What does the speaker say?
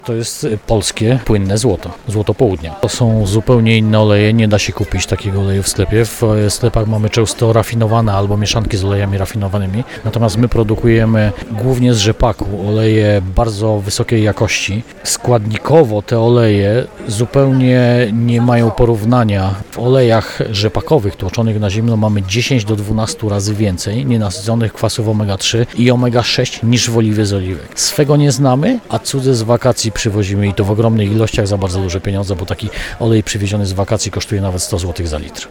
To jest polskie, płynne złoto, złoto południa. To są zupełnie inne oleje, nie da się kupić takiego oleju w sklepie. W sklepach mamy często rafinowane albo mieszanki z olejami rafinowanymi. Natomiast my produkujemy głównie z rzepaku oleje bardzo wysokiej jakości. Składnikowo te oleje zupełnie nie mają porównania. W olejach rzepakowych tłoczonych na zimno mamy 10 do 12 razy więcej nienasyconych kwasów omega-3 i omega-6 niż w oliwie z oliwek. Swego nie znamy, a cudze z wakacji przywozimy i to w ogromnych ilościach za bardzo duże pieniądze, bo taki olej przywieziony z wakacji kosztuje nawet 100 zł za litr.